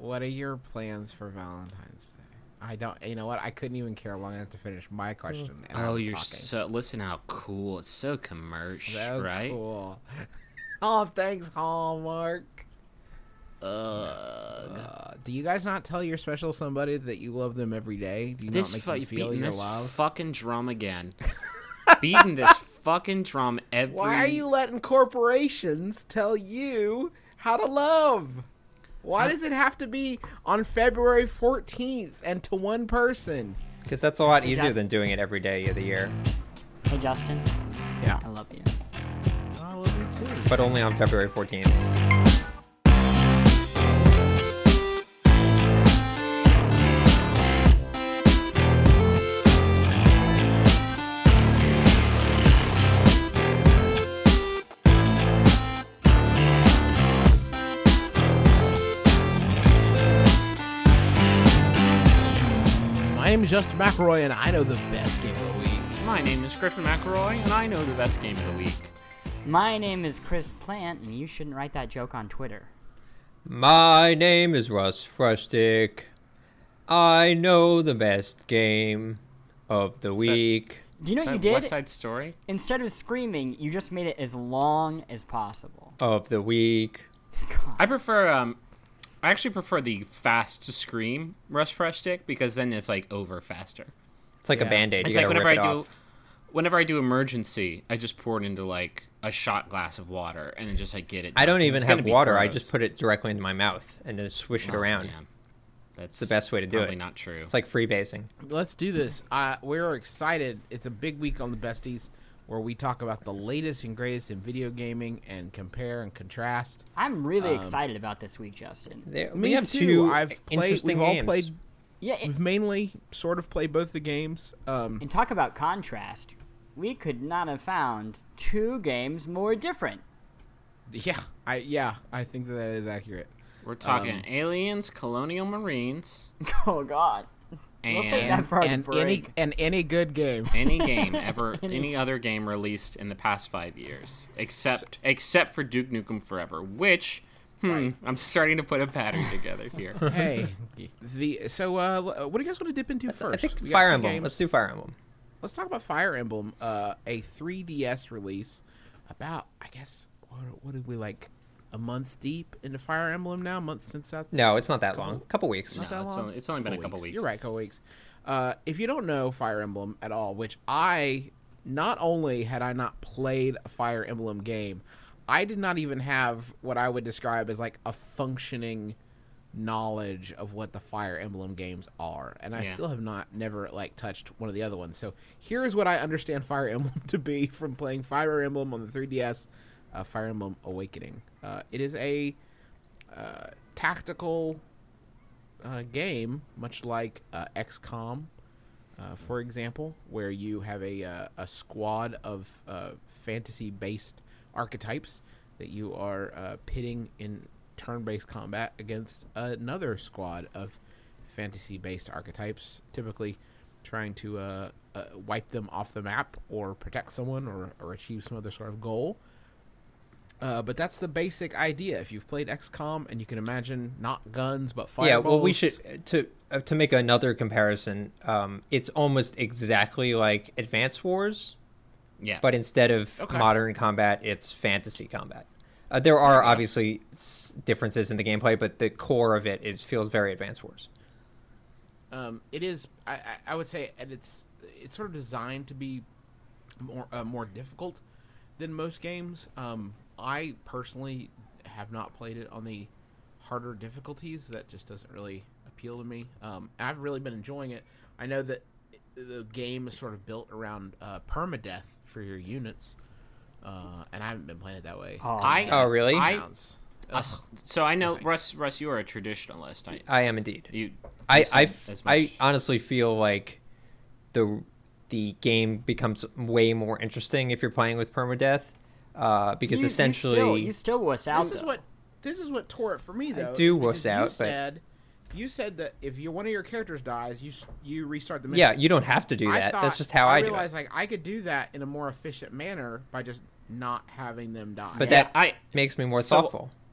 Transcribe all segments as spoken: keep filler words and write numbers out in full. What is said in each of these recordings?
what are your plans for Valentine's Day? I don't. You know what? I couldn't even care long enough to finish my question. And I Oh, was you're talking. so. Listen how cool. It's so commercial, So right? cool. Oh, thanks, Hallmark. Ugh. Uh, do you guys not tell your special somebody that you love them every day? Do you This not make fu- them feel beating your this love? fucking drum again. Beating this fucking drum every. Why are you letting corporations tell you how to love? Why How- does it have to be on February fourteenth and to one person? Because that's a lot easier Just- than doing it every day of the year. Hey, Justin. Yeah. I love you. I love you too. But only on February fourteenth. My name is Justin McElroy, and I know the best game of the week. My name is Griffin McElroy, and I know the best game of the week. My name is Chris Plant, and you shouldn't write that joke on Twitter. My name is Russ Frushtick. I know the best game of the week. Do you know Is what you that did? West Side Story? Instead of screaming, you just made it as long as possible. Of the week. I prefer. Um, I actually prefer the fast to scream Russ Frushtick because then it's like over faster. It's like Yeah. a band-aid. It's You like gotta whenever rip I it do, off. whenever I do emergency, I just pour it into like a shot glass of water and then just like get it. I done, don't 'cause even it's gonna have be water. I gross. just put it directly into my mouth and then swish it Oh, around. man. That's the best way to do probably it. Not true. It's like freebasing. Let's do this. Uh, we're excited. It's a big week on the Besties where we talk about the latest and greatest in video gaming and compare and contrast. I'm really Um, excited about this week, Justin. There, Me we have too. two I've played. interesting We've all games. played. Yeah, it, We've mainly sort of played both the games. Um, and talk about contrast. We could not have found two games more different. yeah, I yeah, I think that that is accurate. We're talking um, aliens, colonial marines, Oh, God. We'll save and that for our And any break. and any good game. any game ever, Any- any other game released in the past five years, except except for Duke Nukem Forever, which hmm, I'm starting to put a pattern together here. Hey, the so uh, what do you guys want to dip into first? I think We got Fire two Emblem. games. Let's do Fire Emblem. Let's talk about Fire Emblem, uh, a three D S release. About, I guess, what, what did we like? A month deep into Fire Emblem now. A month since that's No, it's not that Couple- long. couple weeks. Not No, that it's long? only- it's only been a couple weeks. weeks. You're right, couple weeks. Uh, if you don't know Fire Emblem at all, which I not only had I not played a Fire Emblem game, I did not even have what I would describe as like a functioning knowledge of what the Fire Emblem games are, and I Yeah. still have not never like touched one of the other ones. So here's what I understand Fire Emblem to be from playing Fire Emblem on the three D S, uh, Fire Emblem Awakening. Uh, it is a uh, tactical uh, game, much like uh, X COM, uh, for example, where you have a uh, a squad of uh, fantasy-based archetypes that you are uh, pitting in turn-based combat against another squad of fantasy-based archetypes, typically trying to uh, uh, wipe them off the map or protect someone or, or achieve some other sort of goal. Uh, but that's the basic idea. If you've played X COM and you can imagine not guns but fireballs. Yeah, well, we should to uh, to make another comparison. Um, it's almost exactly like Advance Wars, Yeah, but instead of Okay. modern combat, it's fantasy combat. Uh, there are obviously s- differences in the gameplay, but the core of it is feels very Advance Wars. Um, it is. I, I, I would say, and it's it's sort of designed to be more uh, more difficult than most games. Um, I personally have not played it on the harder difficulties. That just doesn't really appeal to me. Um, I've really been enjoying it. I know that the game is sort of built around uh, permadeath for your units, uh, and I haven't been playing it that way. Oh, I- man. Oh, really? I- Sounds- Us- so I know Thanks. Russ. Russ, you are a traditionalist. I, I am indeed. you. I you I, said as I much. honestly feel like the the game becomes way more interesting if you're playing with permadeath, uh, because You- essentially you still, you still wuss out. This is though. what this is what tore it for me though. do is wuss because out, You but- said you said that if you one of your characters dies, you s- you restart the mission. yeah, you don't have to do I that. thought- That's just how I, do it. realized like I could do that in a more efficient manner by just not having them die. But Yeah, that I makes me more So- thoughtful.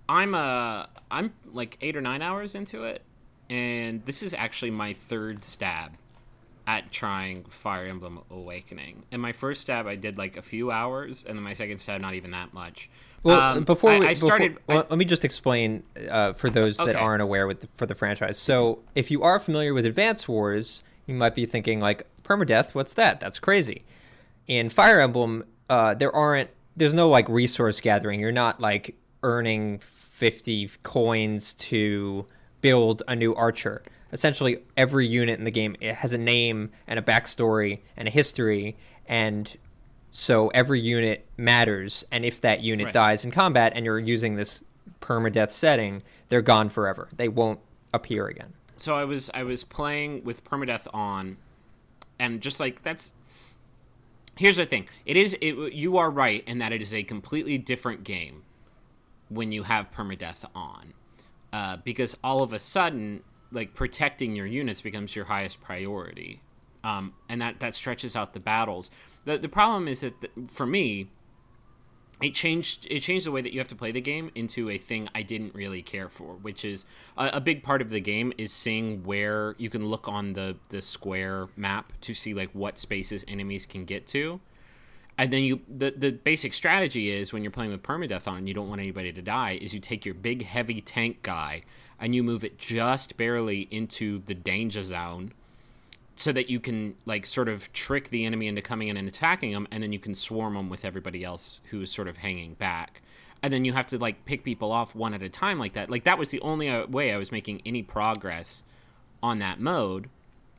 I'm uh I'm like eight or nine hours into it, and this is actually my third stab at trying Fire Emblem Awakening. And my first stab I did like a few hours, and then my second stab not even that much. Well, um, before I, we, I started, before, well, let me just explain uh, for those that Okay. aren't aware with the, for the franchise. So, if you are familiar with Advance Wars, you might be thinking like, permadeath, what's that? That's crazy. In Fire Emblem, uh, there aren't, there's no like resource gathering. You're not like earning fifty coins to build a new archer. Essentially, every unit in the game, it has a name and a backstory and a history, and so every unit matters. And if that unit Right. dies in combat and you're using this permadeath setting, they're gone forever. They won't appear again. so I was I was playing with permadeath on, and just like that's. Here's the thing: it is it, you are right in that it is a completely different game when you have permadeath on, uh, because all of a sudden, like protecting your units becomes your highest priority, um, and that that stretches out the battles. the The problem is that the, for me, it changed it changed the way that you have to play the game into a thing I didn't really care for, which is a, a big part of the game is seeing where you can look on the the square map to see like what spaces enemies can get to. And then you the, the basic strategy is when you're playing with permadeath on and you don't want anybody to die is you take your big heavy tank guy and you move it just barely into the danger zone so that you can like sort of trick the enemy into coming in and attacking them, and then you can swarm them with everybody else who is sort of hanging back. And then you have to like pick people off one at a time like that. Like that was the only uh, way I was making any progress on that mode.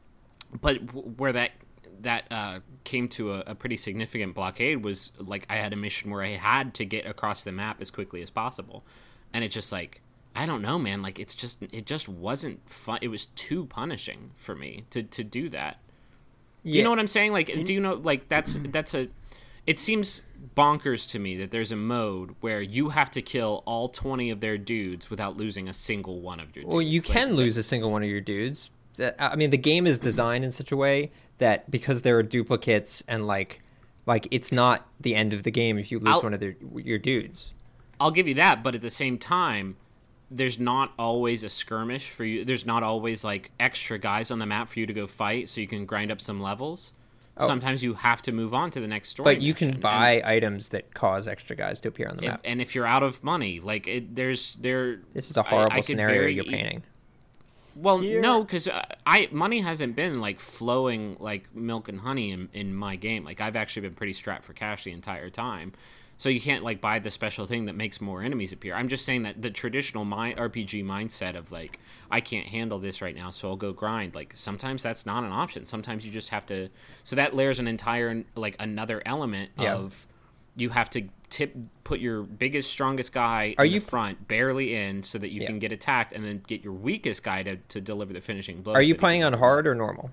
But w- where that that uh, came to a, a pretty significant blockade was like I had a mission where I had to get across the map as quickly as possible, and it's just like I don't know, man. Like it's just it just wasn't fun. It was too punishing for me to to do that. Do you know what I'm saying? Like, do you know like that's that's a. It seems bonkers to me that there's a mode where you have to kill all twenty of their dudes without losing a single one of your dudes. Well, you Like, can lose a single one of your dudes. That- I mean, the game is designed in such a way that because there are duplicates and like, like it's not the end of the game if you lose I'll- one of their, your dudes. I'll give you that, but at the same time, there's not always a skirmish for you. There's not always like extra guys on the map for you to go fight so you can grind up some levels. Oh. Sometimes you have to move on to the next story. But you can mission. buy And, items that cause extra guys to appear on the if, map. and if you're out of money, like it, there's there. This is a I- horrible I could scenario very you're e- painting. Well, Here- no, because uh, I money hasn't been like flowing like milk and honey in, in my game. Like I've actually been pretty strapped for cash the entire time. So you can't like buy the special thing that makes more enemies appear. I'm just saying that the traditional my R P G mindset of like I can't handle this right now, so I'll go grind. Like sometimes that's not an option. Sometimes you just have to. So that layers an entire like another element Yeah. of you have to tip put your biggest strongest guy Are in you- the front barely in so that you Yeah. can get attacked, and then get your weakest guy to, to deliver the finishing blow. Are so you that playing can- on hard or normal?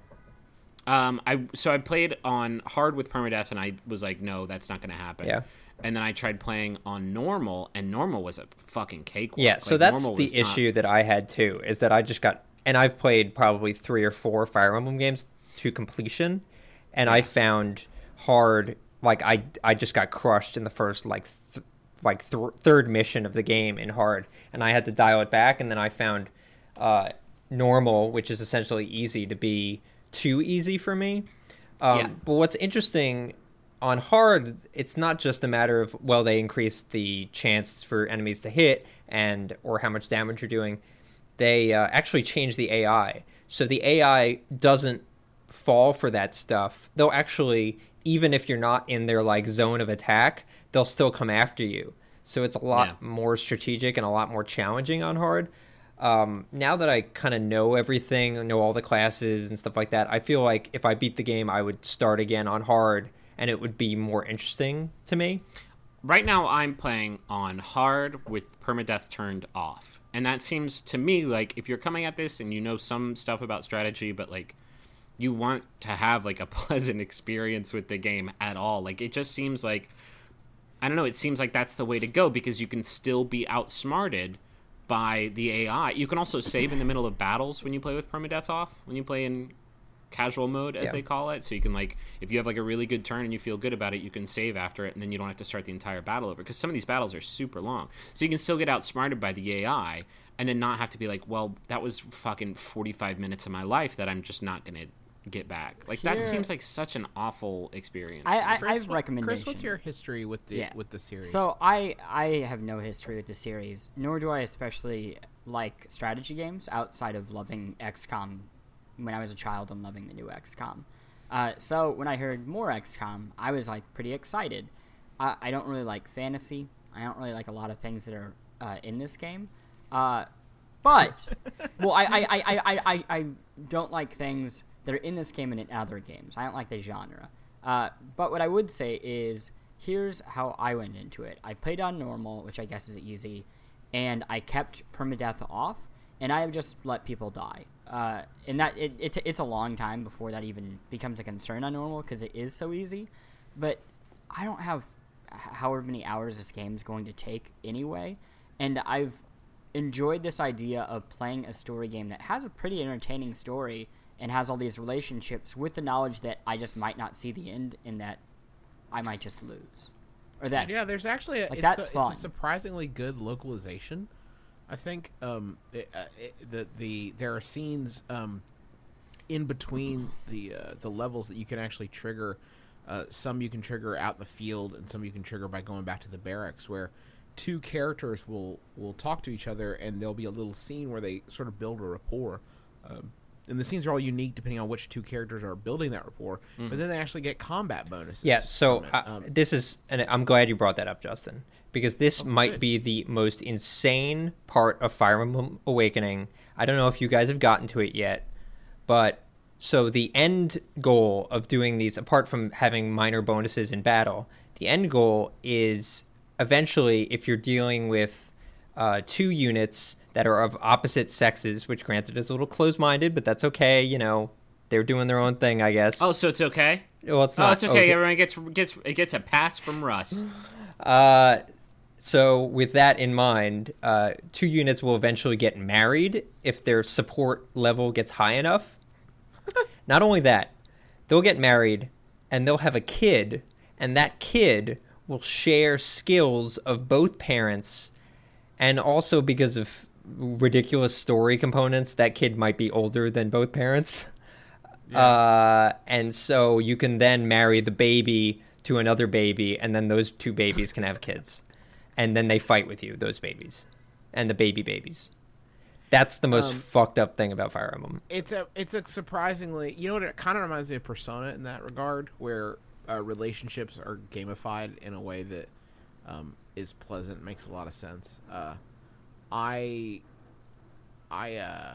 Um, I so I played on hard with permadeath, and I was like, no, that's not going to happen. Yeah. And then I tried playing on normal, and normal was a fucking cakewalk. Yeah, so Like, that's normal the was not- issue that I had too, is that I just got, and I've played probably three or four Fire Emblem games to completion, and I found hard, like I, I just got crushed in the first like, th- like th- third mission of the game in hard, and I had to dial it back, and then I found uh, normal, which is essentially easy, to be too easy for me. Um, Yeah. But what's interesting on hard, it's not just a matter of, well, they increase the chance for enemies to hit and or how much damage you're doing. They uh, actually change the A I. So the A I doesn't fall for that stuff. They'll actually, even if you're not in their like zone of attack, they'll still come after you. So it's a lot Yeah. more strategic and a lot more challenging on hard. Um, now that I kind of know everything, know all the classes and stuff like that, I feel like if I beat the game, I would start again on hard, and it would be more interesting to me. Right now, I'm playing on hard with permadeath turned off, and that seems to me like if you're coming at this and you know some stuff about strategy, but like you want to have like a pleasant experience with the game at all, like it just seems like I don't know. It seems like that's the way to go because you can still be outsmarted by the A I. You can also save in the middle of battles when you play with permadeath off. When you play in casual mode, as Yeah. they call it. So you can, like, if you have like a really good turn and you feel good about it, you can save after it, and then you don't have to start the entire battle over. Because some of these battles are super long, so you can still get outsmarted by the A I, and then not have to be like, well, that was fucking forty-five minutes of my life that I'm just not gonna get back. Like that Here- seems like such an awful experience. I, I, I Chris, have what- recommendations. Chris, what's your history with the Yeah. with the series? So I I have no history with the series, nor do I especially like strategy games outside of loving X COM when I was a child and loving the new X COM. Uh, so when I heard more X COM, I was like pretty excited. I, I don't really like fantasy. I don't really like a lot of things that are uh, in this game. Uh, but well, I I, I, I, I I don't like things that are in this game and in other games. I don't like the genre. Uh, but what I would say is, here's how I went into it. I played on normal, which I guess is easy, and I kept permadeath off, and I have just let people die. Uh, and that it, it it's a long time before that even becomes a concern on normal because it is so easy. But I don't have h- however many hours this game is going to take anyway, and I've enjoyed this idea of playing a story game that has a pretty entertaining story and has all these relationships with the knowledge that I just might not see the end and that I might just lose. Or that yeah, there's actually a, Like, it's, that's a, it's fun. a surprisingly good localization. I think um, it, uh, it, the the there are scenes um, in between the uh, the levels that you can actually trigger. Uh, some you can trigger out in the field, and some you can trigger by going back to the barracks, where two characters will will talk to each other, and there'll be a little scene where they sort of build a rapport. Um, and the scenes are all unique depending on which two characters are building that rapport. But then they actually get combat bonuses. Yeah, so from it. uh, Um, this is, and I'm glad you brought that up, Justin, because this might good. be the most insane part of Fire Emblem Awakening. I don't know if you guys have gotten to it yet, but so the end goal of doing these, apart from having minor bonuses in battle, the end goal is eventually, if you're dealing with uh, two units that are of opposite sexes, which granted is a little close-minded, but that's okay. You know, they're doing their own thing, I guess. oh, so it's okay. well, it's not. Oh, it's okay. Everyone gets gets it gets a pass from Russ. Uh, so with that in mind, uh, two units will eventually get married if their support level gets high enough. Not only that, they'll get married and they'll have a kid, and that kid will share skills of both parents, and also because of ridiculous story components, that kid might be older than both parents. Uh, and so you can then marry the baby to another baby, and then those two babies can have kids. And then they fight with you, those babies. And the baby babies. That's the most Um, fucked up thing about Fire Emblem. it's a it's a surprisingly, you know what, it kind of reminds me of Persona in that regard, where uh, relationships are gamified in a way that um, is pleasant, makes a lot of sense. Uh, I I uh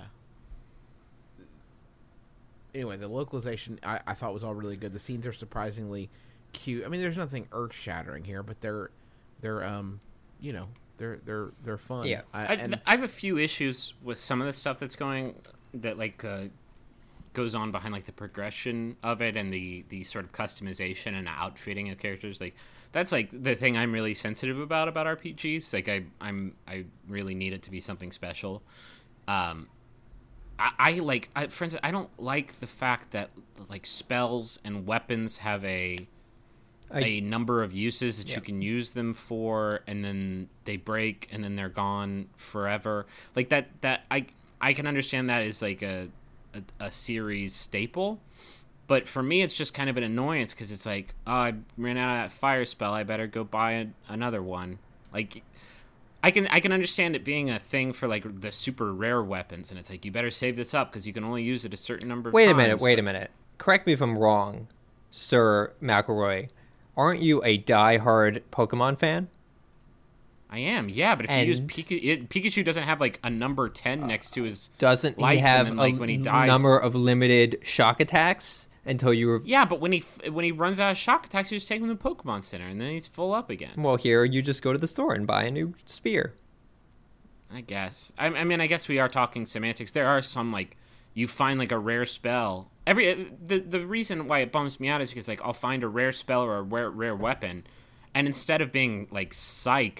anyway, the localization I, I thought was all really good. The scenes are surprisingly cute. I mean, there's nothing earth shattering here, but they're they're um you know they're they're they're fun. Yeah. I, I, and I have a few issues with some of the stuff that's going that like uh, goes on behind like the progression of it and the the sort of customization and outfitting of characters. Like that's like the thing I'm really sensitive about about R P Gs. Like I I'm I really need it to be something special. Um, I, I like I, for instance, I don't like the fact that like spells and weapons have a I- a number of uses that Yeah. you can use them for, and then they break and then they're gone forever. Like that that I I can understand that is like a a, a series staple, but for me it's just kind of an annoyance because it's like, oh, I ran out of that fire spell, I better go buy a, another one. Like I can I can understand it being a thing for like the super rare weapons, and it's like you better save this up because you can only use it a certain number of Wait times. a minute, wait a but- minute. Correct me if I'm wrong, Sir McElroy. Aren't you a die-hard Pokemon fan? I am, yeah, but if you use And- Pikachu, it, Pikachu doesn't have like a number ten next to his. Doesn't he life, and have then, a like, when he dies- number of limited shock attacks until you were... Yeah, but when he f- when he runs out of shock attacks, you just take him to the Pokemon Center, and then he's full up again. Well, here you just go to the store and buy a new spear. I guess. I, I mean, I guess we are talking semantics. There are some like you find like a rare spell. Every the the reason why it bums me out is because like I'll find a rare spell or a rare rare weapon, and instead of being like psyched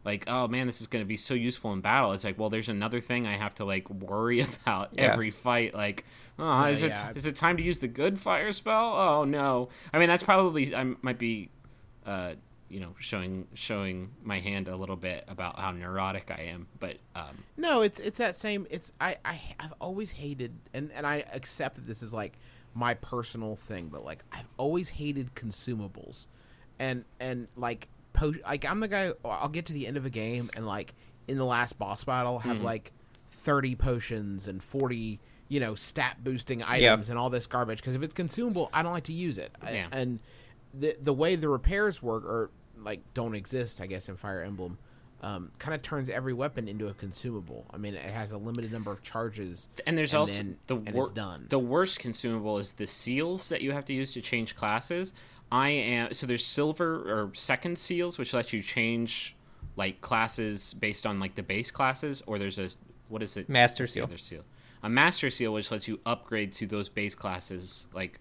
like, oh man, this is going to be so useful in battle. It's like, well, there's another thing I have to like worry about Yeah. every fight. Like, oh, Yeah, is it yeah. is it time to use the good fire spell? Oh no. I mean, that's probably I might be, uh, you know, showing showing my hand a little bit about how neurotic I am. But um, No, it's it's that same. It's I I I've always hated, and and I accept that this is like my personal thing, but like I've always hated consumables, and and like po- like I'm the guy. I'll get to the end of a game and like in the last boss battle have Mm-hmm. like thirty potions and forty you know stat boosting items and all this garbage, because if it's consumable, I don't like to use it. I- Yeah. and the the way the repairs work or like don't exist, I guess, in Fire Emblem. Um, kind of turns every weapon into a consumable. I mean, it has a limited number of charges, and there's and also then- the and wor- it's done. the worst consumable is the seals that you have to use to change classes. I am so there's silver or second seals, which let you change like classes based on like the base classes, or there's a what is it? Master What's the seal. other seal. A master seal, which lets you upgrade to those base classes, like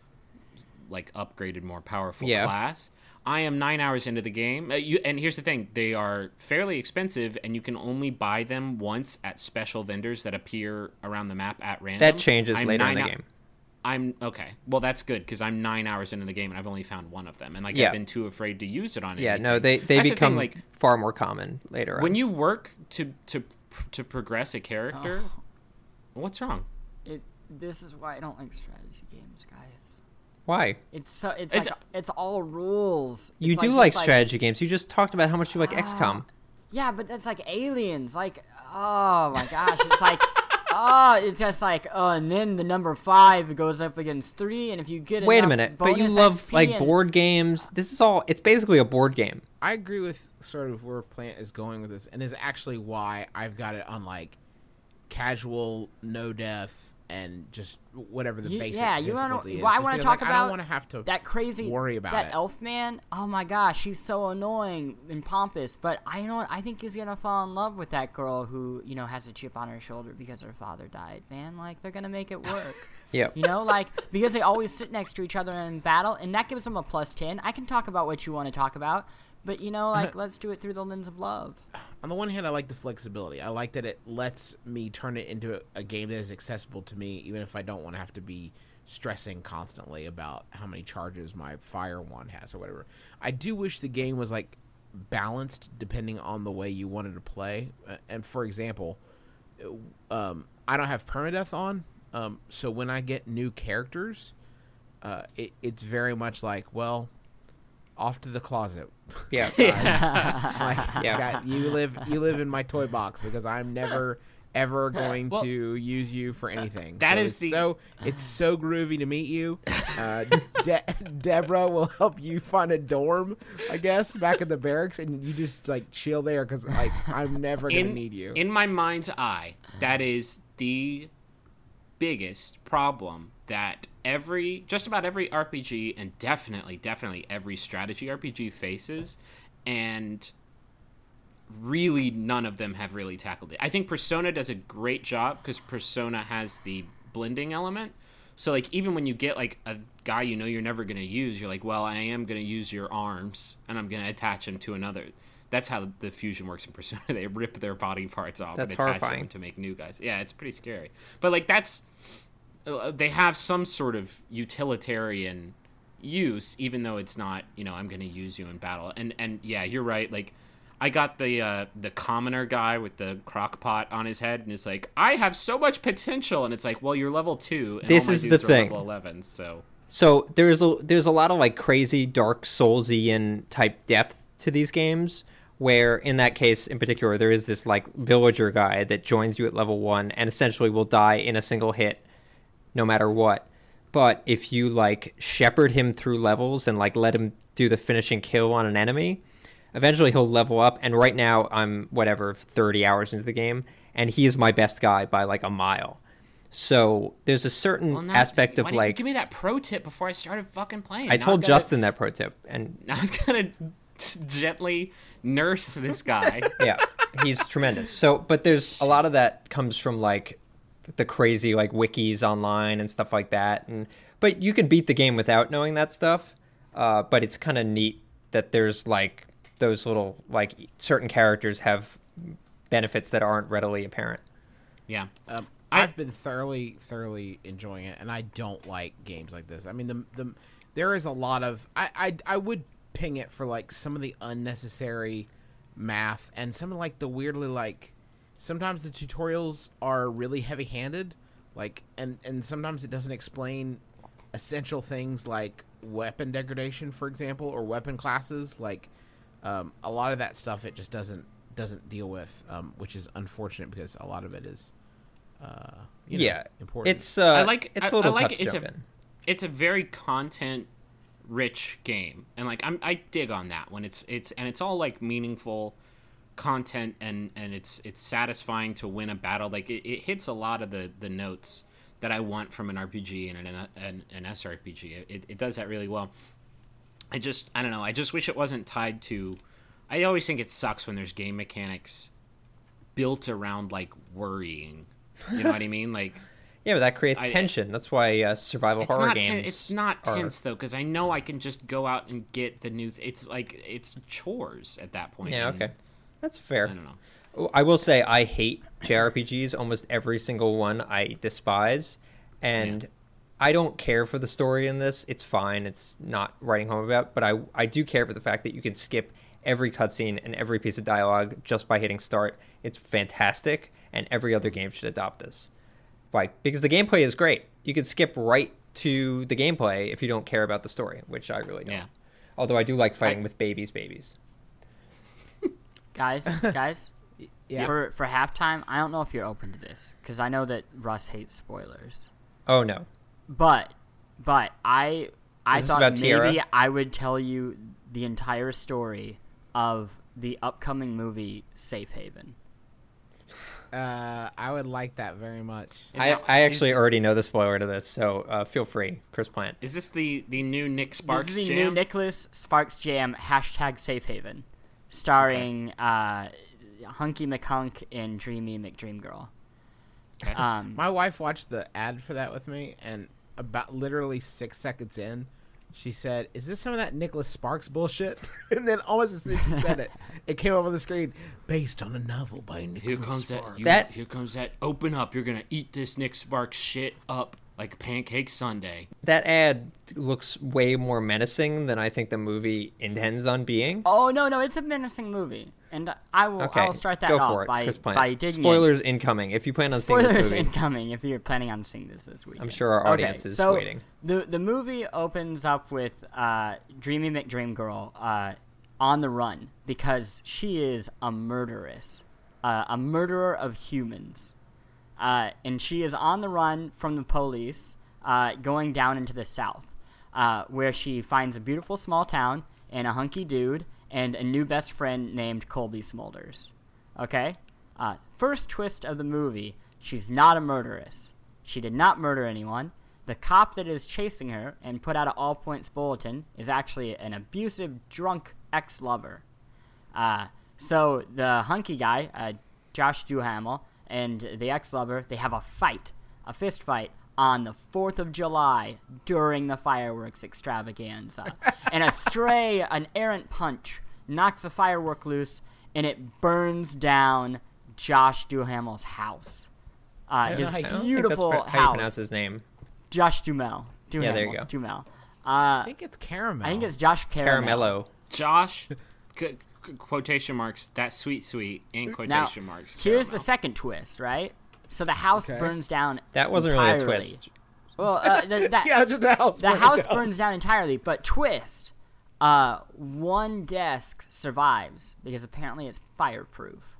like upgraded, more powerful Yeah. class. I am nine hours into the game, uh, you, and here's the thing: they are fairly expensive, and you can only buy them once at special vendors that appear around the map at random. That changes I'm later in nine the hou- game. I'm okay. Well, that's good because I'm nine hours into the game and I've only found one of them, and like Yeah. I've been too afraid to use it on Yeah, anything. no, they they That's the thing, become like far more common later on. when you work to to to progress a character. Oh. What's wrong? It. This is why I don't like strategy games, guys. Why? It's so it's It's- like it's all rules. You It's do just like strategy games. You just talked about how much you like X COM. Yeah, but that's like aliens. Like, oh my gosh, it's like, oh, it's just like, oh, and then the number five goes up against three, and if you get Wait a enough minute, but you bonus love X P like and- board games. This is all. It's basically a board game. I agree with sort of where Plant is going with this, and is actually why I've got it on like casual, no death, and just whatever the You- basic yeah, you wanna- difficulty is. well, I Just wanna because, talk like, I don't about want to have to that crazy worry about that it. elf man. Oh my gosh, he's so annoying and pompous. But I you know what? I think he's gonna fall in love with that girl who you know has a chip on her shoulder because her father died. Man, like they're gonna make it work. Yeah. You know, like because they always sit next to each other in battle, and that gives them a plus ten. I can talk about what you want to talk about, but you know, like let's do it through the lens of love. On the one hand, I like the flexibility. I like that it lets me turn it into a, a game that is accessible to me, even if I don't want to have to be stressing constantly about how many charges my fire wand has or whatever. I do wish the game was like balanced depending on the way you wanted to play. Uh, And for example, um, I don't have permadeath on, um, so when I get new characters, uh, it, it's very much like, well, off to the closet. Yeah. Like, Yeah. God, you live you live in my toy box because I'm never ever going Well, to use you for anything. that so is it's the- so it's so groovy to meet you. Uh, De- Deborah will help you find a dorm, I guess, back in the barracks, and you just like chill there because like I'm never gonna in, need you. in my mind's eye, that is the biggest problem that every just about every R P G and definitely definitely every strategy R P G faces, and really none of them have really tackled it. I think Persona does a great job because Persona has the blending element. So like even when you get like a guy you know you're never going to use, you're like, well, I am going to use your arms and I'm going to attach him to another. That's how the fusion works in Persona. They rip their body parts off That's and attach horrifying. them to make new guys. Yeah, it's pretty scary. But like that's uh, they have some sort of utilitarian use, even though it's not, you know, I'm going to use you in battle. And and yeah, you're right. Like I got the uh, the commoner guy with the crock pot on his head, and it's like I have so much potential, and it's like, well, you're level two, and This all my is the dudes are thing. level eleven, so. So there's a there's a lot of like crazy Dark Soulsian type depth to these games, where in that case in particular there is this like villager guy that joins you at level one and essentially will die in a single hit no matter what. But if you like shepherd him through levels and like let him do the finishing kill on an enemy, eventually he'll level up. And right now I'm whatever thirty hours into the game, and he is my best guy by like a mile. So there's a certain Well, now- aspect why of didn't you like give me that pro tip before I started fucking playing. I Now told I've gotta- Justin that pro tip, and Now I'm gonna gently nurse this guy. yeah, he's tremendous. So, but there's a lot of that comes from like the crazy like wikis online and stuff like that, and but you can beat the game without knowing that stuff. Uh, but it's kind of neat that there's like those little like certain characters have benefits that aren't readily apparent. Yeah. Um, I- I've been thoroughly, thoroughly enjoying it, and I don't like games like this. I mean, the the there is a lot of I I, I would ping it for like some of the unnecessary math and some of like the weirdly like sometimes the tutorials are really heavy-handed, like and and sometimes it doesn't explain essential things like weapon degradation, for example, or weapon classes. Like um, a lot of that stuff, it just doesn't doesn't deal with, um, which is unfortunate because a lot of it is. Uh, you know, Yeah, important. it's uh, I like it's I- a little I like tough it. to It's jump a, in. It's a very content rich game, and like I'm I dig on that when it's it's and it's all like meaningful content, and and it's it's satisfying to win a battle. Like it, it hits a lot of the the notes that I want from an R P G and an an, an S R P G. It, it does that really well. I just I don't know. I just wish it wasn't tied to. I always think it sucks when there's game mechanics built around like worrying. You know what I mean? Like Yeah, but that creates I- tension. That's why uh, survival it's horror not games. ten- it's not are- tense though, because I know I can just go out and get the new. Th- it's like it's chores at that point. Yeah, and okay, that's fair. I don't know. I will say I hate J R P Gs. Almost every single one I despise, and Yeah. I don't care for the story in this. It's fine. It's not writing home about, but I I do care for the fact that you can skip every cutscene and every piece of dialogue just by hitting start. It's fantastic, and every other game should adopt this. Like, because the gameplay is great. You can skip right to the gameplay if you don't care about the story, which I really don't. Yeah. Although I do like fighting I- with babies, babies. Guys, guys, yeah. for for halftime, I don't know if you're open to this because I know that Russ hates spoilers. Oh no. But but I I Is this thought about maybe Tiara? I would tell you the entire story of the upcoming movie Safe Haven. Uh, I would like that very much. And I, now, I actually is, already know the spoiler to this, so uh, feel free, Chris Plant. is this the the new Nick Sparks the jam? new Nicholas Sparks jam hashtag Safe Haven, starring uh, Hunky McHunk and Dreamy McDreamgirl. Okay. Um, My wife watched the ad for that with me, and about literally six seconds in, she said, "Is this some of that Nicholas Sparks bullshit?" And then almost as soon as she said it, it came up on the screen, based on a novel by Nicholas Here comes Sparks. that, you, That- Here comes that. Open up. You're gonna eat this Nick Sparks shit up like pancake sundae. That ad looks way more menacing than I think the movie intends on being. oh no no, it's a menacing movie, and I will Okay, I'll start that go off for it, by Chris Plant. by digging in. Spoilers incoming. If you plan on seeing Spoilers this movie, incoming if you're planning on seeing this this weekend. I'm sure our audience is so waiting. The the movie opens up with uh, Dreamy McDreamgirl uh, on the run because she is a murderess, uh, a murderer of humans, uh, and she is on the run from the police, uh, going down into the south, uh, where she finds a beautiful small town and a hunky dude and a new best friend named Colby Smulders. Okay? Uh, first twist of the movie, she's not a murderess. She did not murder anyone. The cop that is chasing her and put out an all points bulletin is actually an abusive, drunk ex-lover. Uh, so the hunky guy, uh, Josh Duhamel, and the ex-lover, they have a fight, a fist fight, on the fourth of July during the fireworks extravaganza. And a stray, an errant punch knocks a firework loose, and it burns down Josh Duhamel's house. Uh, his Nice. I don't think beautiful that's pr- how you house. pronounce his name. Josh Duhamel. Duhamel. Yeah, there you go. Duhamel. I Uh, think it's caramel. I think it's Josh Caramel. Caramello. Josh, c- c- quotation marks. That sweet sweet in Now, quotation marks. here's the caramel. second twist, right? So the house Okay. burns down. That wasn't entirely. really a twist. Well, uh, the, that, yeah, just a house. the burning house down. burns down entirely, but twist. Uh, one desk survives because apparently it's fireproof.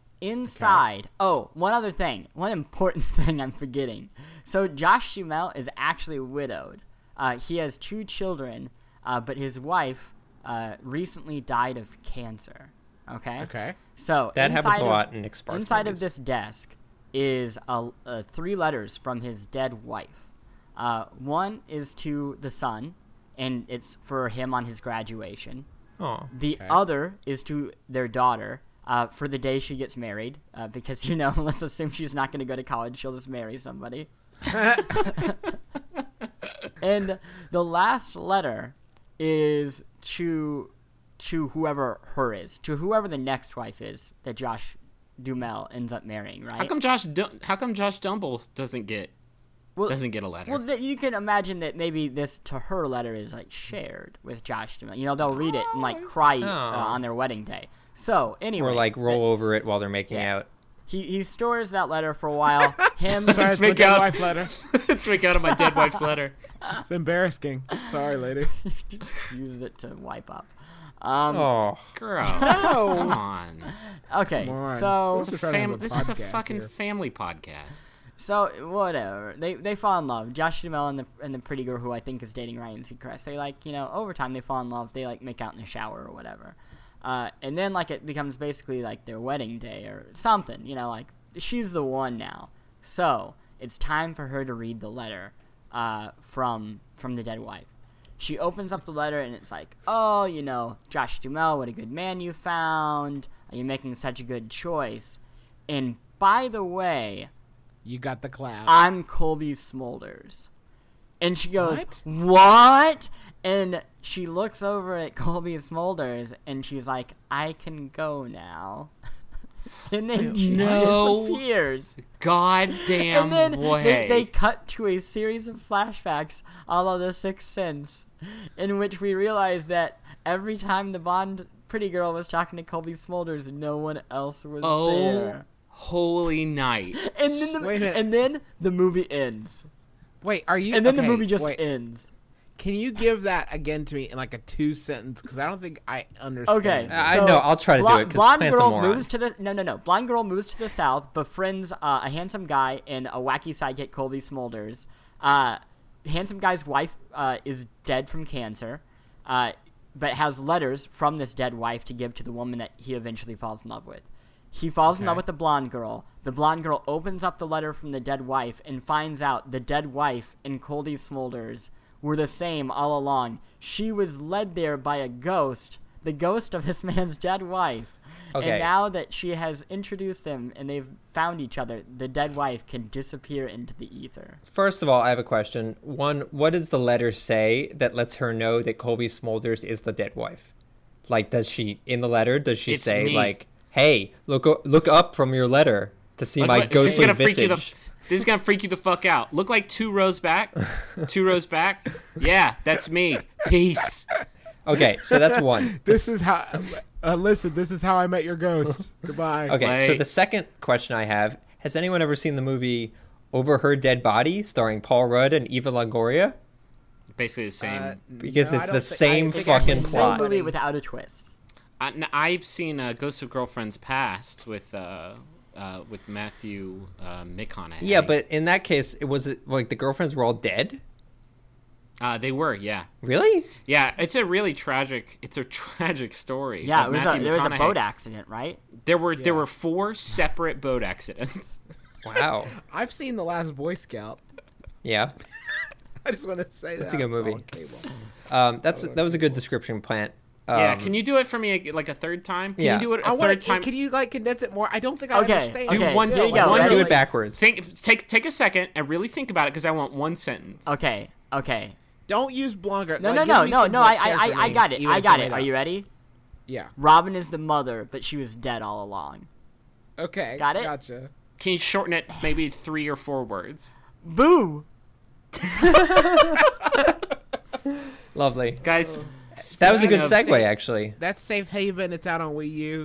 Inside, oh, one other thing, one important thing I'm forgetting. So Josh Duhamel is actually widowed. Uh, he has two children, uh, but his wife uh, recently died of cancer. Okay. Okay. So That happens inside a of- lot in Nick Sparks Inside movies. of this desk is a, uh, three letters from his dead wife. Uh, one is to the son, and it's for him on his graduation. Oh, The Okay. other is to their daughter uh, for the day she gets married, uh, because, you know, let's assume she's not going to go to college. She'll just marry somebody. And the last letter is to to whoever her is, to whoever the next wife is that Josh Duhamel ends up marrying, right? How come Josh? Du- how come Josh Dumble doesn't get well, doesn't get a letter? Well, th- you can imagine that maybe this to her letter is like shared with Josh Duhamel. You know, they'll read it and like cry uh, on their wedding day. So anyway, or like roll over it while they're making yeah. out. He he stores that letter for a while. Him, Sorry, Let's it's my make dead out. wife letter. Let's make out of my dead wife's letter. It's embarrassing. Sorry, lady. just uses it to wipe up. Um, Oh, Girl, No. come on. Okay, Come on. so This It's a We're trying to have fam- a this is a podcast fucking here. family podcast. so whatever. They they fall in love. Josh Duhamel and the and the pretty girl who I think is dating Ryan Seacrest. They like you know over time they fall in love. They like make out in the shower or whatever. Uh, and then like it becomes basically like their wedding day or something. You know like she's the one now. So it's time for her to read the letter uh, from from the dead wife. She opens up the letter and it's like, oh, you know, Josh Duhamel, what a good man you found. You're making such a good choice. And by the way, You got the cloud. I'm Colby Smulders. And she goes, What? what? And she looks over at Colby Smulders and she's like, I can go now. And then she No. disappears. Goddamn And then way. they, they cut to a series of flashbacks, a la The Sixth Sense, in which we realize that every time the Bond pretty girl was talking to Colby Smulders, no one else was oh, there. holy night. And then, the, Wait a minute. and then the movie ends. Wait, are you? And then okay, the movie just wait. ends. Can you give that again to me in like a two sentence? Because I don't think I understand. Okay, I so know, I'll try to do blo- it 'cause blonde Plant's a girl moron. moves to the no no no. Blonde girl moves to the south, befriends uh, a handsome guy and a wacky sidekick, Colby Smulders. Uh, handsome guy's wife uh, is dead from cancer, uh, but has letters from this dead wife to give to the woman that he eventually falls in love with. He falls in Okay. love with the blonde girl. The blonde girl opens up the letter from the dead wife and finds out the dead wife and Colby Smulders were the same all along. She was led there by a ghost, the ghost of this man's dead wife. Okay. And now that she has introduced them and they've found each other, the dead wife can disappear into the ether. First of all, I have a question. One, what does the letter say that lets her know that Colby Smulders is the dead wife? Like, does she, in the letter, does she It's say, me. like, hey, look o- look up from your letter to see Like, my what- this is ghostly gonna freak you the- visage? This is gonna freak you the fuck out. Look like two rows back. Two rows back. Yeah, that's me. Peace. Okay, so that's one. This is how. Uh, listen, this is how I met your ghost. Goodbye. Okay, so Wait. the second question I have, has anyone ever seen the movie Over Her Dead Body starring Paul Rudd and Eva Longoria? Basically the same. Uh, Because no, it's I don't the think- same I think fucking actually Same plot. movie somebody- without a twist. I, n- I've seen uh, Ghosts of Girlfriends Past with uh, uh, with Matthew uh, McConaughey. Yeah, but in that case, it was it like the girlfriends were all dead? uh, they were. Yeah, Really? yeah. It's a really tragic. It's a tragic story. Yeah, But it was a, Matthew there was a McConaughey- boat accident, right? There were there Yeah. were four separate boat accidents. Wow. I've seen The Last Boy Scout. Yeah. I just want to say That's that. a good I saw movie. on cable. Um, that's that was a good description, Plant. Um, yeah, can you do it for me a- like a third time? Can Yeah. you do it a I want third time? Can you like condense it more? I don't think I Okay, understand. okay, Do one there still. you go. One- Ready? do it backwards? Think take take a second and really think about it because I want one sentence. Okay, okay. Don't use Blanca. No, like, no, give no, me no, some, no. like, I, I, character I, I got names, it. even I if got they're it. made Are up. you ready? Yeah. Robin is the mother, but she was dead all along. Okay. Got it? Gotcha. Can you shorten it maybe three or four words? Boo! Lovely. Guys, That was a good speaking of- segue, actually. That's Safe Haven. It's out on Wii U.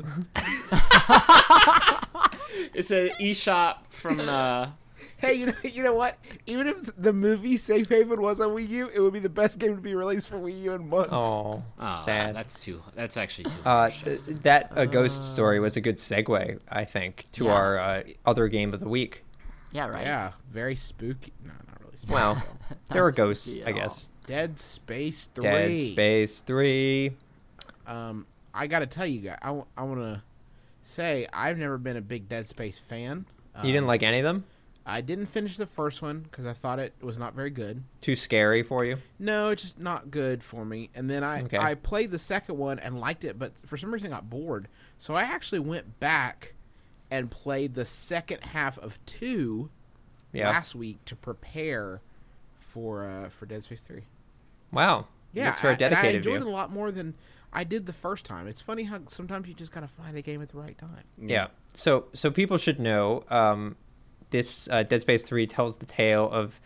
It's an eShop from uh Hey, you know, you know what? Even if the movie Safe Haven was on Wii U, it would be the best game to be released for Wii U in months. Oh, oh, sad. That's too. That's actually too. Uh, harsh. th- that a ghost story was a good segue, I think, to Yeah. our uh, other game of the week. Yeah, right. Yeah, very spooky. No, not really spooky. Well, there are Not ghosts, spooky I at all. guess. Dead Space three. Dead Space three. Um, I gotta tell you guys, I, w- I want to say I've never been a big Dead Space fan. You didn't Um, like any of them? I didn't finish the first one because I thought it was not very good. Too scary for you? No, it's just not good for me. And then I Okay. I played the second one and liked it, but for some reason I got bored. So I actually went back and played the second half of two Yeah. last week to prepare for uh, for Dead Space three. Wow. Yeah, That's very I- and dedicated I of enjoyed you. it a lot more than I did the first time. It's funny how sometimes you just gotta find a game at the right time. Yeah. So so people should know um, this uh, Dead Space three tells the tale of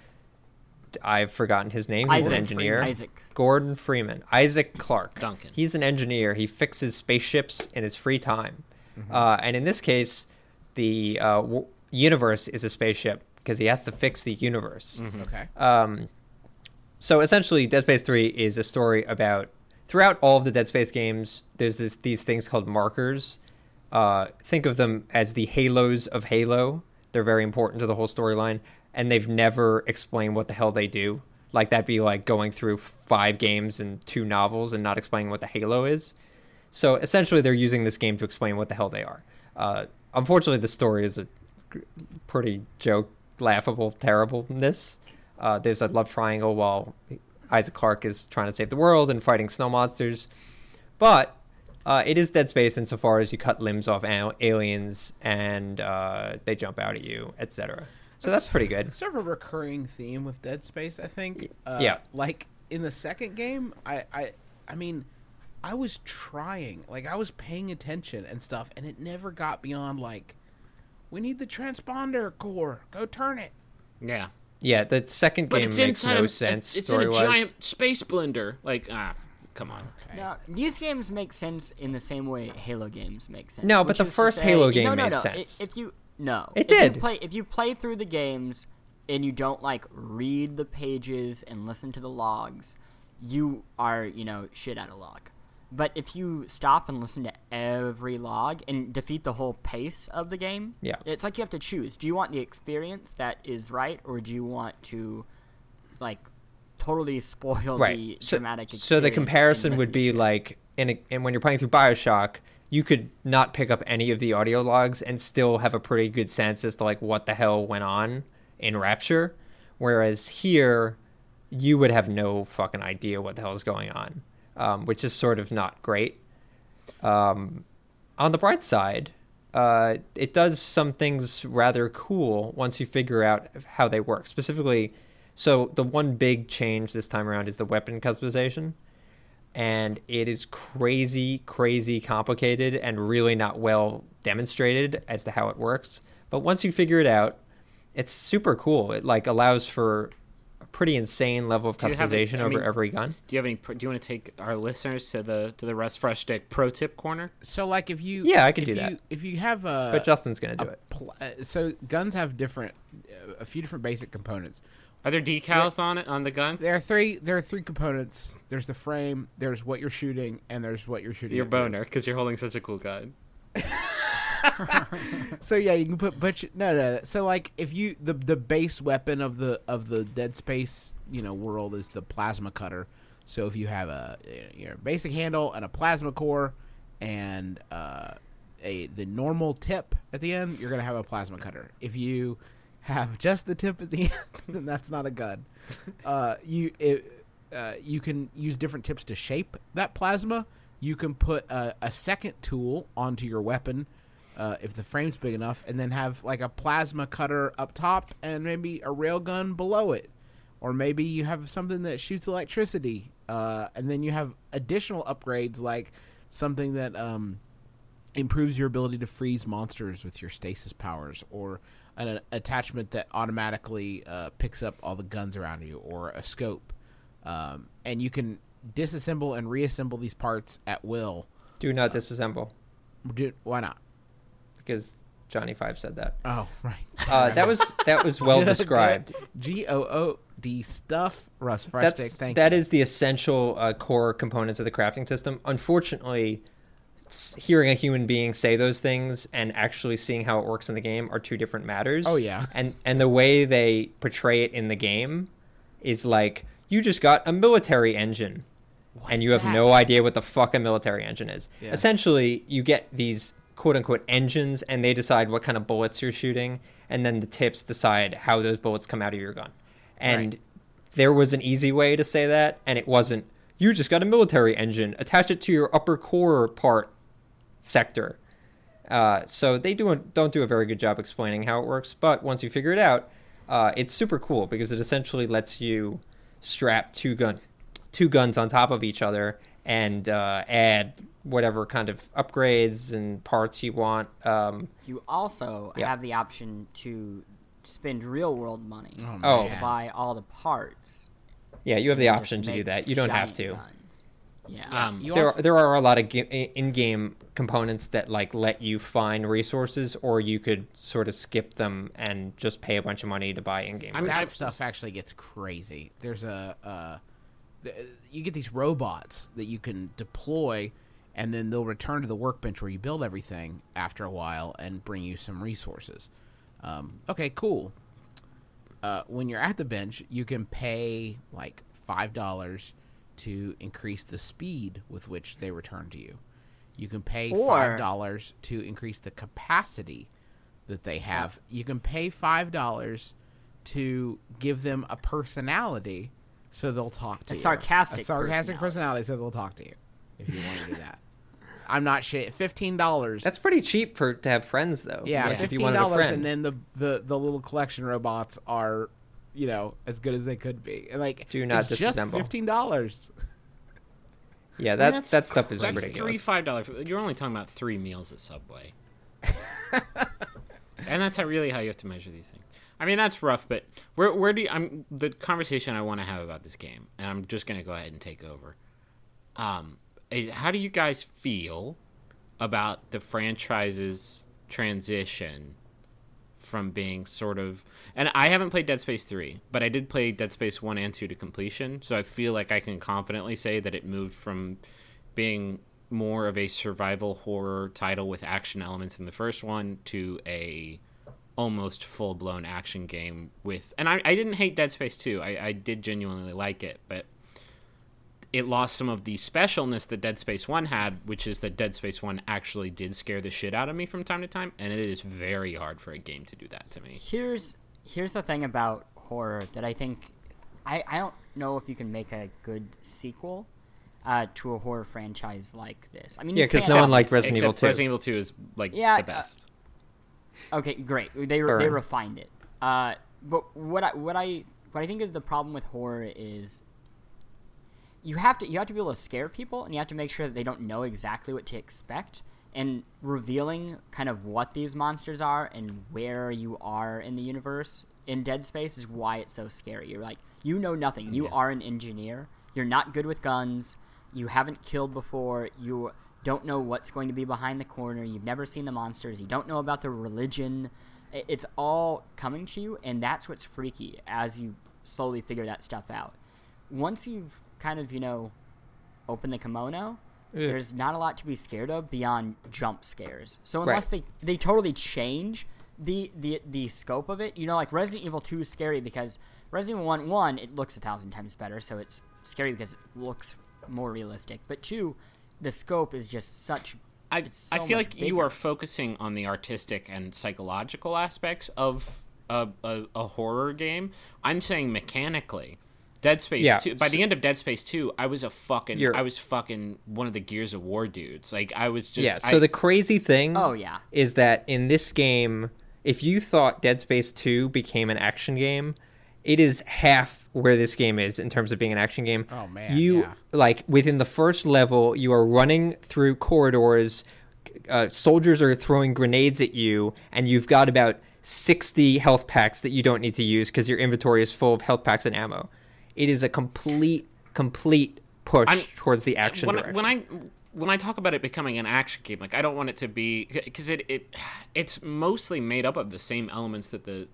I've forgotten his name. He's Isaac an engineer. Freeman. Isaac. Gordon Freeman. Isaac Clarke. Duncan. He's an engineer. He fixes spaceships in his free time. Mm-hmm. Uh, and in this case, the uh, w- universe is a spaceship because he has to fix the universe. Mm-hmm. Okay. Um, so essentially, Dead Space three is a story about, throughout all of the Dead Space games, there's this, these things called markers. Uh, think of them as the halos of Halo. They're very important to the whole storyline, and they've never explained what the hell they do. Like, that'd be like going through five games and two novels and not explaining what the Halo is. So essentially, they're using this game to explain what the hell they are. Uh, unfortunately, the story is a pretty joke, laughable, terribleness. Uh, there's a love triangle while Isaac Clarke is trying to save the world and fighting snow monsters. But uh, it is Dead Space insofar as you cut limbs off a- aliens and uh, they jump out at you, et cetera. So that's pretty good. It's sort of a recurring theme with Dead Space, I think. Uh, Yeah. Like in the second game, I, I, I mean, I was trying, like I was paying attention and stuff, and it never got beyond like, we need the transponder core, go turn it. Yeah. Yeah, the second But game it's makes inside no a, sense It's in a story-wise. giant space blender. Like, ah, come on. Okay. Now, these games make sense in the same way Halo games make sense. No, but which the is to first say- Halo game no, no, made no. sense. I- If you no, It if did. You play, if you play through the games and you don't like read the pages and listen to the logs, you are you know shit out of luck. But if you stop and listen to every log and defeat the whole pace of the game, Yeah. it's like you have to choose. Do you want the experience that is right, or do you want to, like, totally spoil Right. the So, dramatic experience? so the and comparison listen would to be shit? like, in a, and when you're playing through Bioshock, you could not pick up any of the audio logs and still have a pretty good sense as to like what the hell went on in Rapture. Whereas here, you would have no fucking idea what the hell is going on, um, which is sort of not great. Um, on the bright side, uh, it does some things rather cool once you figure out how they work. Specifically, so the one big change this time around is the weapon customization. And it is crazy, crazy complicated and really not well demonstrated as to how it works. But once you figure it out, it's super cool. It like allows for a pretty insane level of Do you have any- customization I over mean, every gun. Do you have any? Do you want to take our listeners to the to the Russ Fresh Stick pro tip corner? So like if you Yeah, I can if do you, that. If you have a But Justin's gonna a do it. pl- uh, so guns have different uh, a few different basic components. Are there decals on it on the gun? There are three. There are three components. There's the frame. There's what you're shooting, and there's what you're shooting. Your it through. boner, because you're holding such a cool gun. So yeah, you can put but you, no no. So like if you the the base weapon of the of the Dead Space you know world is the plasma cutter. So if you have a your basic handle and a plasma core and uh, a the normal tip at the end, you're gonna have a plasma cutter. If you have just the tip at the end, then that's not a gun. Uh, you it, uh, you can use different tips to shape that plasma. You can put a, a second tool onto your weapon uh, if the frame's big enough, and then have like a plasma cutter up top and maybe a railgun below it. Or maybe you have something that shoots electricity, uh, and then you have additional upgrades like something that um, improves your ability to freeze monsters with your stasis powers, or an, an attachment that automatically uh, picks up all the guns around you, or a scope. Um, and you can disassemble and reassemble these parts at will. Do not disassemble, Do, why not? because Johnny Five said that. Oh, right. Uh, that was that was well described. G O O D stuff. Russ Freshstick, That's thank that you. is the essential uh, core components of the crafting system. Unfortunately, s- hearing a human being say those things and actually seeing how it works in the game are two different matters. Oh, yeah. and and the way they portray it in the game is like you just got a military engine, and you is have that? no idea what the fuck a military engine is. Yeah. Essentially, you get these quote unquote engines, and they decide what kind of bullets you're shooting, and then the tips decide how those bullets come out of your gun. And Right. there was an easy way to say that, and it wasn't, you just got a military engine, attach it to your upper core part sector. Uh, so they do, don't do a very good job explaining how it works, but once you figure it out, uh, it's super cool because it essentially lets you strap two gun, two guns on top of each other and uh, add whatever kind of upgrades and parts you want. Um, You also Yeah. have the option to spend real world money Oh, Oh. to man. buy all the parts. yeah, you have the and just option to do make that. You don't have giant to. guns. Yeah. Um, You There, also- there are a lot of ga- in-game components that like let you find resources, or you could sort of skip them and just pay a bunch of money to buy in-game. I'm- that I've- stuff actually gets crazy. There's a uh, th- you get these robots that you can deploy, and then they'll return to the workbench where you build everything after a while and bring you some resources. Um, okay, cool. Uh, when you're at the bench, you can pay like five dollars to increase the speed with which they return to you. You can pay Or- five dollars to increase the capacity that they have. You can pay five dollars to give them a personality, so they'll talk to A you. sarcastic a sarcastic personality. personality, so they'll talk to you if you want to do that. I'm not shit. Fifteen dollars. That's pretty cheap for to have friends, though. Yeah, Like, if you fifteen wanted a dollars, friend. and then the, the the little collection robots are, you know, as good as they could be. And like, Do not it's just disassemble. fifteen dollars. yeah, I that mean, that stuff is that's ridiculous. three five dollars. You're only talking about three meals at Subway, and that's how really how you have to measure these things. I mean, that's rough, but where where do you, I'm the conversation I want to have about this game, and I'm just gonna go ahead and take over. Um, is- how do you guys feel about the franchise's transition from being sort of, and I haven't played Dead Space three, but I did play Dead Space one and two to completion, so I feel like I can confidently say that it moved from being more of a survival horror title with action elements in the first one to a almost full-blown action game with, and I, I didn't hate Dead Space two, I, I did genuinely like it, but it lost some of the specialness that Dead Space one had, which is that Dead Space one actually did scare the shit out of me from time to time, and it is very hard for a game to do that to me. Here's here's the thing about horror that I think I, I don't know if you can make a good sequel uh, to a horror franchise like this. I mean, Yeah, you 'cause can, no one liked obviously. Resident Evil Except two. Resident Evil two is like Yeah, the uh, best. Okay, great. They Burn. they refined it. Uh, but what I what I what I think is the problem with horror is you have to you have to be able to scare people, and you have to make sure that they don't know exactly what to expect. And revealing kind of what these monsters are and where you are in the universe in Dead Space is why it's so scary. You're like, you know nothing. You Yeah. are an engineer. You're not good with guns. You haven't killed before. You don't know what's going to be behind the corner. You've never seen the monsters. You don't know about the religion. I- It's all coming to you, and that's what's freaky as you slowly figure that stuff out. Once you've kind of, you know, opened the kimono, Yeah. there's not a lot to be scared of beyond jump scares. So unless Right. they they totally change the, the the scope of it, you know, like Resident Evil two is scary because Resident Evil one, one, it looks a thousand times better, so it's scary because it looks more realistic. But two, the scope is just such. I, it's so I feel much like you bigger. are focusing on the artistic and psychological aspects of a, a, a horror game. I'm saying mechanically. Dead Space Yeah, two. By so- the end of Dead Space two, I was a fucking. You're- I was fucking one of the Gears of War dudes. Like I was just. yeah. So I, the crazy thing, Oh, yeah. is that in this game, if you thought Dead Space two became an action game, it is half where this game is in terms of being an action game. Oh, man, You yeah. like within the first level, you are running through corridors. Uh, soldiers are throwing grenades at you, and you've got about sixty health packs that you don't need to use because your inventory is full of health packs and ammo. It is a complete, complete push I'm- towards the action when, direction. when I when I talk about it becoming an action game, like I don't want it to be because it, it it's mostly made up of the same elements that the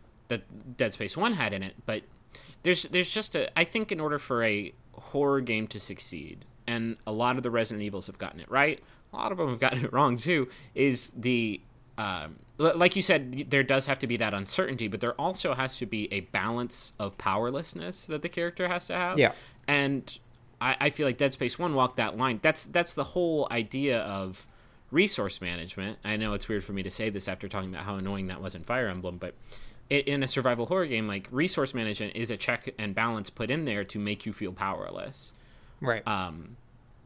that Dead Space one had in it, but there's there's just a I think in order for a horror game to succeed, and a lot of the Resident Evils have gotten it right, a lot of them have gotten it wrong too, is the um, l- like you said, there does have to be that uncertainty, but there also has to be a balance of powerlessness that the character has to have. Yeah. And I, I feel like Dead Space one walked that line. That's that's the whole idea of resource management. I know it's weird for me to say this after talking about how annoying that was in Fire Emblem, but it, in a survival horror game, like resource management is a check and balance put in there to make you feel powerless. right. Um,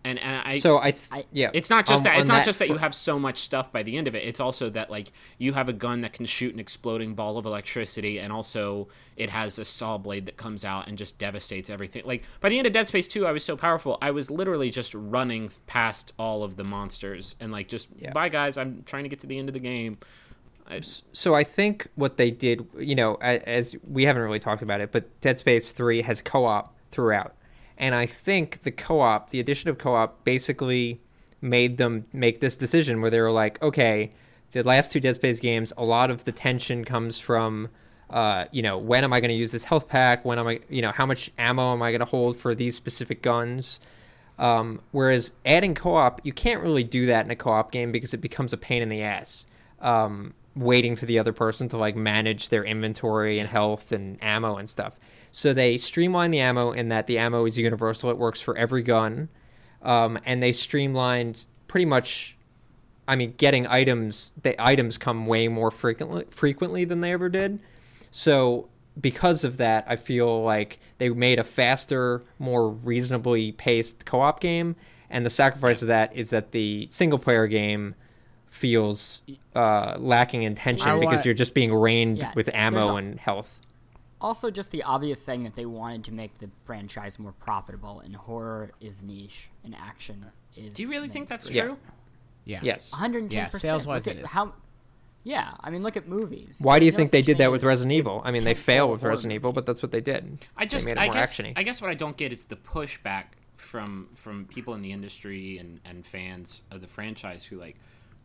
And and I So I, th- I- yeah, it's not just um, that it's on not just that fr- you have so much stuff by the end of it. It's also that like you have a gun that can shoot an exploding ball of electricity, and also it has a saw blade that comes out and just devastates everything. Like by the end of Dead Space two, I was so powerful. I was literally just running past all of the monsters and like just Yeah. bye guys, I'm trying to get to the end of the game. I, So I think what they did, you know, a- as we haven't really talked about it, but Dead Space three has co-op throughout. And I think the co-op, the addition of co-op basically made them make this decision where they were like, okay, the last two Dead Space games, a lot of the tension comes from, uh, you know, when am I going to use this health pack? When am I, you know, how much ammo am I going to hold for these specific guns? Um, whereas adding co-op, you can't really do that in a co-op game because it becomes a pain in the ass. Um, waiting for the other person to like manage their inventory and health and ammo and stuff. So they streamline the ammo in that the ammo is universal. It works for every gun. Um, and they streamlined pretty much, I mean, getting items, the items come way more frequently, frequently than they ever did. So because of that, I feel like they made a faster, more reasonably paced co-op game. And the sacrifice of that is that the single player game feels uh, lacking in tension I because want- you're just being rained Yeah, with there's ammo a- and health. Also, just the obvious thing that they wanted to make the franchise more profitable, and horror is niche, and action is. do you really think that's mainstream. true? Yeah. Yes. one hundred ten percent. Yeah, sales-wise Look it at is. how. Yeah, I mean, look at movies. Why do you There's no think they such did that thing with as Resident Evil? I mean, they tentpole failed with horror Resident Evil, but that's what they did. I just they made it I more guess actiony. I guess what I don't get is the pushback from from people in the industry and and fans of the franchise who like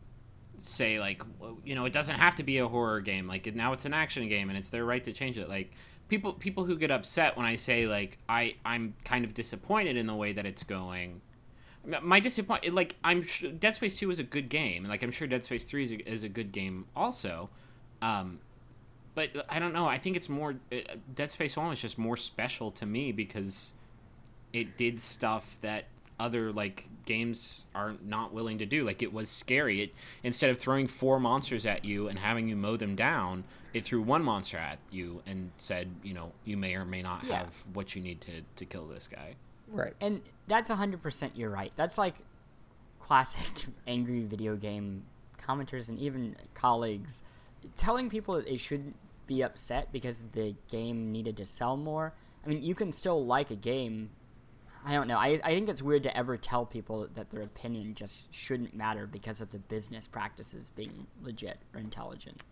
say like well, you know, it doesn't have to be a horror game, like now it's an action game and it's their right to change it. Like people people who get upset when I say like I I'm kind of disappointed in the way that it's going. My disappoint like I'm sure Dead Space two is a good game, and like I'm sure Dead Space three is a, is a good game also. Um, but I don't know. I think it's more uh, Dead Space one was just more special to me because it did stuff that other like games are not willing to do. Like it was scary. It instead of throwing four monsters at you and having you mow them down, it threw one monster at you and said, you know, you may or may not Yeah. have what you need to to kill this guy. Right. And that's one hundred percent you're right. That's like classic angry video game commenters and even colleagues telling people that they shouldn't be upset because the game needed to sell more. I mean, you can still like a game. I don't know. I, I think it's weird to ever tell people that their opinion just shouldn't matter because of the business practices being legit or intelligent.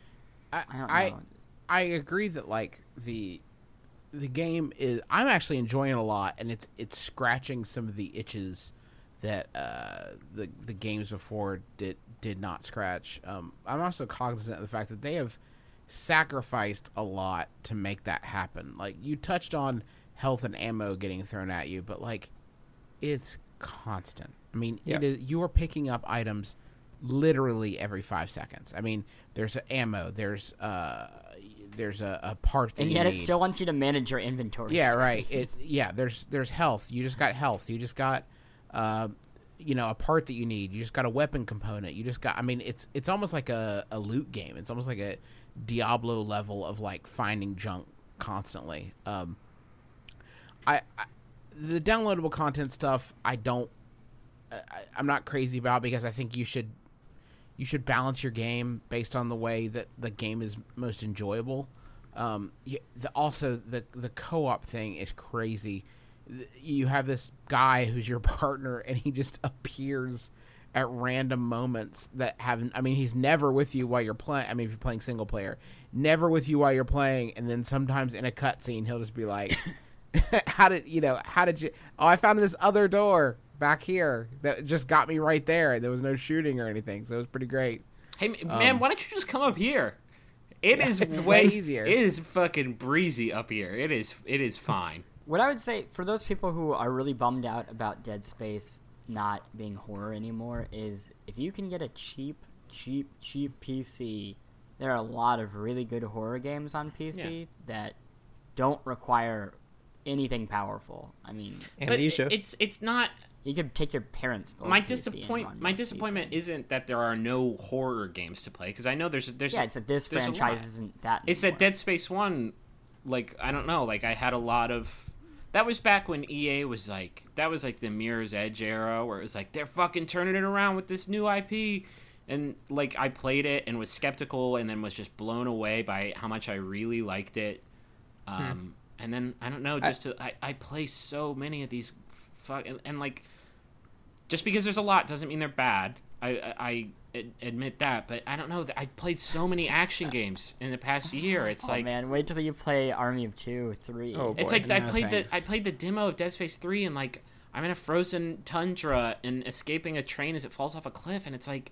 I I don't I, know. I agree that like the the game is I'm actually enjoying it a lot, and it's it's scratching some of the itches that uh, the the games before did did not scratch. Um, I'm also cognizant of the fact that they have sacrificed a lot to make that happen. Like you touched on health and ammo getting thrown at you, but like it's constant. I mean, Yeah. it is you are picking up items literally every five seconds. I mean, there's ammo, there's uh, there's a, a part that And you yet need. it still wants you to manage your inventory. Yeah, right. It yeah. There's there's health. You just got health. You just got, uh, you know, a part that you need. You just got a weapon component. You just got. I mean, it's it's almost like a, a loot game. It's almost like a Diablo level of like finding junk constantly. Um, I, I the downloadable content stuff. I don't. I, I'm not crazy about because I think you should you should balance your game based on the way that the game is most enjoyable. Um, you, the, also, the the co-op thing is crazy. You have this guy who's your partner, and he just appears at random moments that haven't. I mean, he's never with you while you're playing. I mean, if you're playing single player, never with you while you're playing, and then sometimes in a cutscene, he'll just be like, "How did you know? How did you? Oh, I found this other door back here that just got me right there. There was no shooting or anything, so it was pretty great." Hey man, Um, why don't you just come up here? It Yeah, is it's way way easier. It is fucking breezy up here. It is. It is fine. What I would say for those people who are really bummed out about Dead Space not being horror anymore is if you can get a cheap, cheap, cheap P C, there are a lot of really good horror games on P C Yeah. that don't require anything powerful. I mean, But Amnesia. it's it's not. you could take your parents' build My P C and disappoint. run My most disappointment anything. isn't that there are no horror games to play because I know there's there's. Yeah, it's that this there's a franchise lot. isn't that. It's anymore. that Dead Space one. Like I don't know. Like I had a lot of. that was back when E A was like, that was like the Mirror's Edge era, where it was like, they're fucking turning it around with this new I P. And, like, I played it and was skeptical and then was just blown away by how much I really liked it. Um, hmm. And then, I don't know, just I, to, I, I play so many of these, fuck, and, and, like, just because there's a lot doesn't mean they're bad. I, I, I admit that, but I don't know. I played so many action games in the past year. It's oh, like, man, wait till you play Army of Two or Three. Oh, it's boy. like No, I played thanks. the I played the demo of Dead Space three, and like I'm in a frozen tundra and escaping a train as it falls off a cliff, and it's like,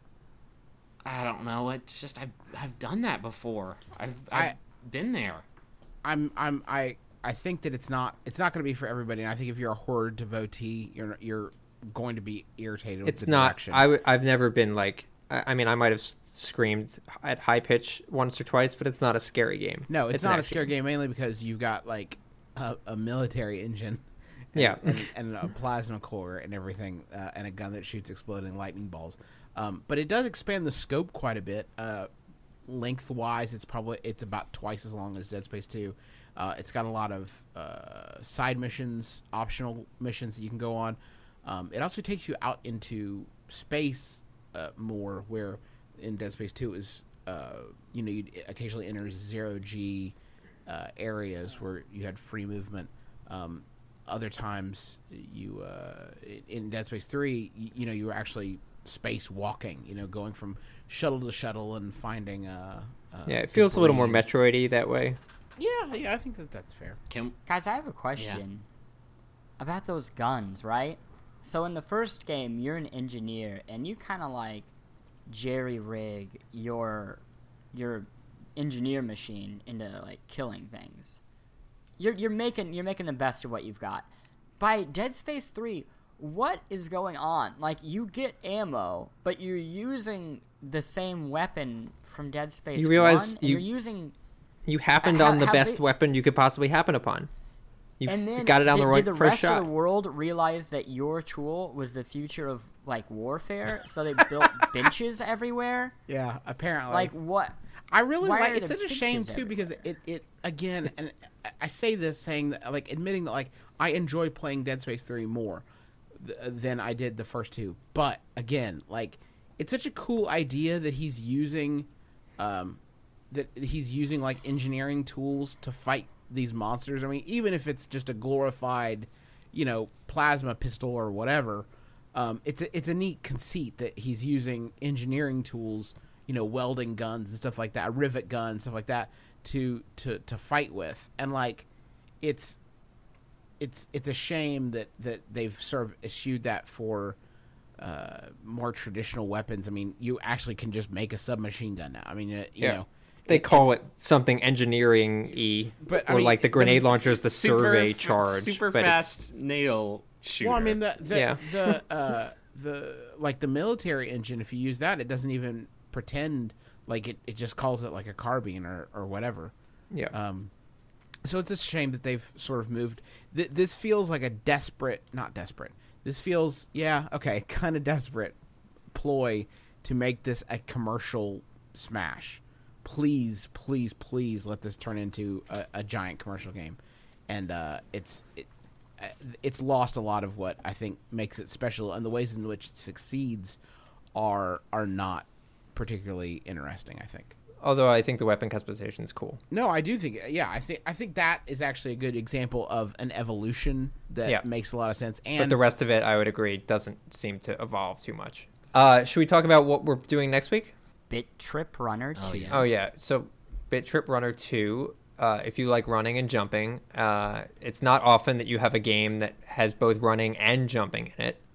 I don't know. It's just I've I've done that before. I've I've I- been there. I'm I'm I I think that it's not it's not going to be for everybody. And I think if you're a horror devotee, you're you're going to be irritated with It's the not. direction. I w- I've never been like. I I mean, I might have s- screamed at high pitch once or twice, but it's not a scary game. No, it's, an not a action scary game mainly because you've got like a, a military engine, and, Yeah. and, and a plasma core and everything, uh, and a gun that shoots exploding lightning balls. Um, but it does expand the scope quite a bit. Uh, lengthwise, it's probably it's about twice as long as Dead Space two. Uh, it's got a lot of uh, side missions, optional missions that you can go on. Um, it also takes you out into space uh, more, where in Dead Space two is uh, you know you occasionally enter zero G uh, areas where you had free movement. Um, other times you uh, in Dead Space three, you, you know you were actually space walking, you know, going from shuttle to shuttle and finding. Uh, uh, Yeah, it feels a little more debris. Metroid-y that way. Yeah, yeah, I think that that's fair. Can Guys, I have a question about those guns, right? So in the first game, you're an engineer, and you kind of like jerry-rig your your engineer machine into like killing things. You're you're making you're making the best of what you've got. By Dead Space three, what is going on? Like, you get ammo, but you're using the same weapon from Dead Space You realize one, and you- you're using. You happened Ha- on the have best they- weapon you could possibly happen upon. You And then got it on did, the right did the first rest shot. of the world realize that your tool was the future of like warfare? So they built benches everywhere. Yeah, apparently. Like what? I really Why like. are It's the such a shame benches too because it, it again, and I- I say this saying that like admitting that like I enjoy playing Dead Space three more th- than I did the first two. But again, like it's such a cool idea that he's using, um, that he's using like engineering tools to fight these monsters. I mean, even if it's just a glorified, you know, plasma pistol or whatever, um, it's a, it's a neat conceit that he's using engineering tools, you know, welding guns and stuff like that, a rivet gun, stuff like that, to to to fight with. And like, it's it's it's a shame that that they've sort of eschewed that for uh, more traditional weapons. I mean, you actually can just make a submachine gun now. I mean, uh, you Yeah. know. They call it something engineering-y, But, I or mean, like the grenade the- launcher is the super, survey f- charge. super but fast nail shooter. Well, I mean the the Yeah. the uh, the like the military engine. If you use that, it doesn't even pretend like it. It just calls it like a carbine or or whatever. it's yeah. Um, so it's a shame that they've sort of moved. Th- this feels like a desperate, not desperate. This feels yeah okay, kind of desperate ploy to make this a commercial smash. Please, please, please let this turn into a, a giant commercial game, and uh, it's it, uh, it's lost a lot of what I think makes it special, and the ways in which it succeeds are are not particularly interesting. I think. Although I think the weapon customization is cool. No, I do think yeah, I think I think that is actually a good example of an evolution that Yeah. makes a lot of sense. But And the rest of it, I would agree, doesn't seem to evolve too much. Uh, should we talk about what we're doing next week? Bit Trip Runner Oh, two. yeah. Oh yeah, so Bit Trip Runner two. Uh, if you like running and jumping, uh, it's not often that you have a game that has both running and jumping in it.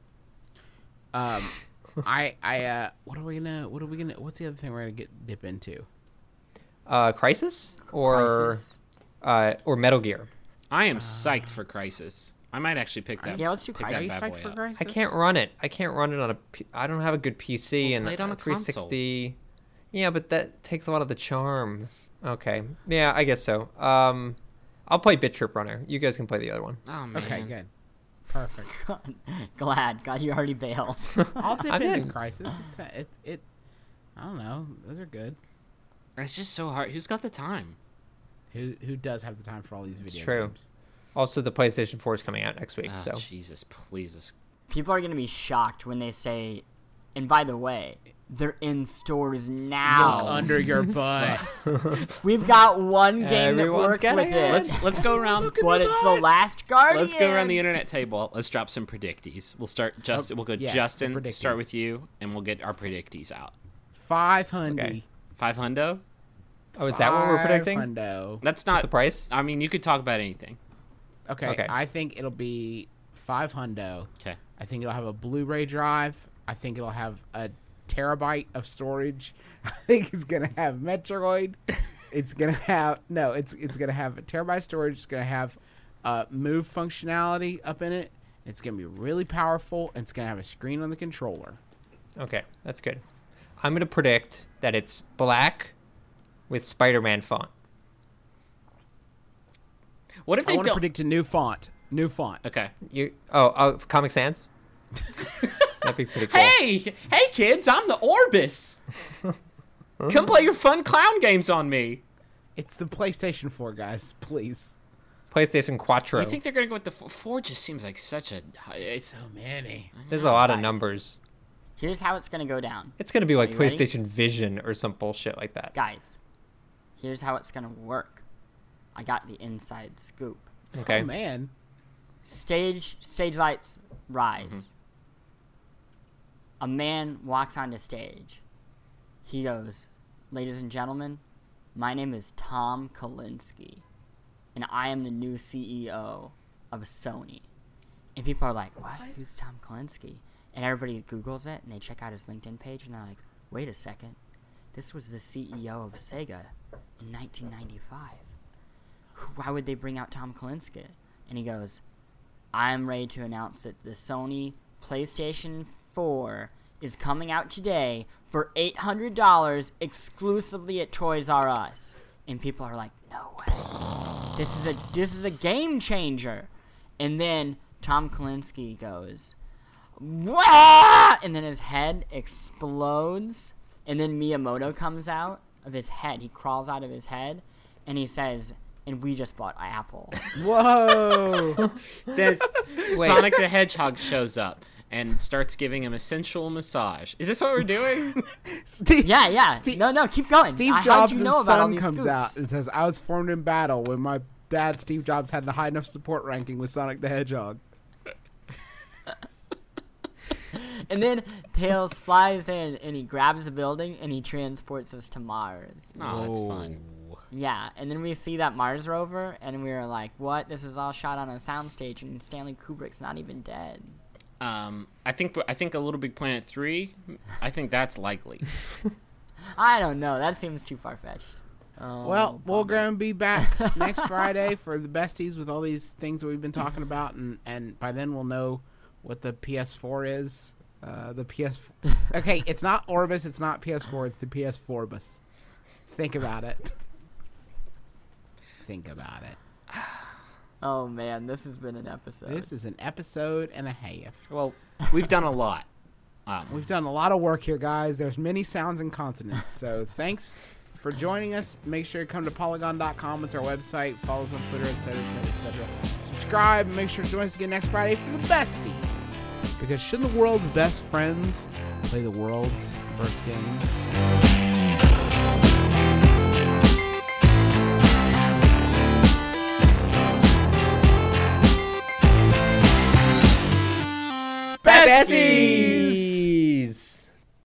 um, I I uh, what are we gonna what are we gonna what's the other thing we're gonna get dip into? Uh, Crisis or Crisis. Uh, or Metal Gear. I am psyched for Crisis. I might actually pick that. Yeah, let's do pick Are that you bad psyched boy for up. Crisis? I can't run it. I can't run it on a. P- I don't have a good P C Well, and play it on a three sixty. Yeah, but that takes a lot of the charm. Okay. Yeah, I guess so. Um, I'll play Bit Trip Runner. You guys can play the other one. Oh man. Okay, good, perfect. Glad. God, you already bailed. I'll dip I'm into in. Crisis. It's a, it it. I don't know. Those are good. It's just so hard. Who's got the time? Who who does have the time for all these video true. games? Also, the PlayStation four is coming out next week. Oh, so Jesus, please. People are going to be shocked when they say, and by the way, they're in stores now. Look under your butt. We've got one game Everyone's that works getting with it. it. Let's let's go around. but it's the Last Guardian. Let's go around the internet table. Let's drop some predictees. We'll start. Justin. We'll go. yes, Justin. the predictees. Start with you, and we'll get our predictees out. Five hundred. Okay. Five hundo. oh, is that what we're predicting? Hundo. That's What's not the price? I mean, you could talk about anything. Okay, Okay. I think it'll be five hundo. Okay. I think it'll have a Blu-ray drive. I think it'll have a terabyte of storage. I think it's gonna have Metroid. It's gonna have no. It's it's gonna have a terabyte storage. It's gonna have uh, move functionality up in it. It's gonna be really powerful. And it's gonna have a screen on the controller. Okay, that's good. I'm going to predict that it's black with Spider-Man font. What if I they want to don't? predict a new font. New font. Okay. You oh oh Comic Sans. That'd be pretty cool. Hey, hey, kids! I'm the Orbis. Come play your fun clown games on me. It's the PlayStation four, guys. Please. PlayStation Quattro. You think they're gonna go with the f- four? Just seems like such a. It's So many. There's a lot of Guys. numbers. Here's how it's going to go down. It's going to be like Are you ready? PlayStation Vision or some bullshit like that. Guys, here's how it's going to work. I got the inside scoop. Okay. Oh man. Stage stage lights rise. Mm-hmm. A man walks onto stage. He goes, "Ladies and gentlemen, my name is Tom Kalinske, and I am the new C E O of Sony." And people are like, "What? Who's Tom Kalinske?" And everybody Googles it, and they check out his LinkedIn page, and they're like, "Wait a second, this was the C E O of Sega in nineteen ninety-five. Why would they bring out Tom Kalinske?" And he goes, "I'm ready to announce that the Sony PlayStation four is coming out today for eight hundred dollars exclusively at Toys R Us." And people are like, "No way. This is a this is a game changer." And then Tom Kalinske goes, "Wah!" And then his head explodes, and then Miyamoto comes out of his head. He crawls out of his head, and he says, "And we just bought Apple." Whoa. Then Sonic the Hedgehog shows up and starts giving him a sensual massage. Is this what we're doing? Steve, Yeah, yeah. Steve, no, no, keep going. Steve I- how'd Jobs' you know about all son these comes scoops? out and says, "I was formed in battle when my dad, Steve Jobs, had a high enough support ranking with Sonic the Hedgehog." And then Tails flies in, and he grabs a building, and he transports us to Mars. Oh, that's fun. Yeah, and then we see that Mars rover, and we were like, "What? This is all shot on a soundstage, and Stanley Kubrick's not even dead." Um, I think I think a Little Big Planet three. I think that's likely. I don't know. That seems too far fetched. Oh, Well, we're bummer. going to be back next Friday for the besties with all these things that we've been talking about, and, and by then we'll know what the P S four is. Uh, the P S four. Okay, it's not Orbis, it's not P S four, it's the P S four bus. Think about it. Think about it. Oh man, this has been an episode. This is an episode and a half. Well, we've done a lot. Um, We've done a lot of work here, guys. There's many sounds and consonants. So thanks for joining us. Make sure to come to polygon dot com. It's our website. Follow us on Twitter, et cetera, et cetera, et cetera. Subscribe and make sure to join us again next Friday for the besties. Because shouldn't the world's best friends play the world's worst games? Besties!